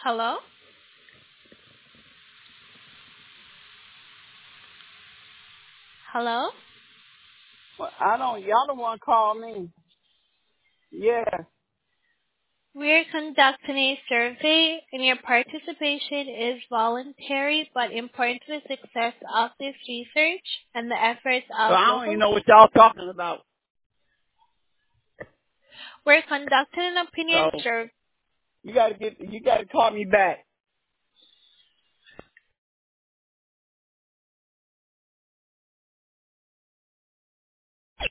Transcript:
Hello? Hello? Well, I don't. Y'all don't want to call me. Yeah. We're conducting a survey, and your participation is voluntary but important to the success of this research and the efforts So of I don't even local. know what y'all talking about. We're conducting an opinion So survey. you got to call me back.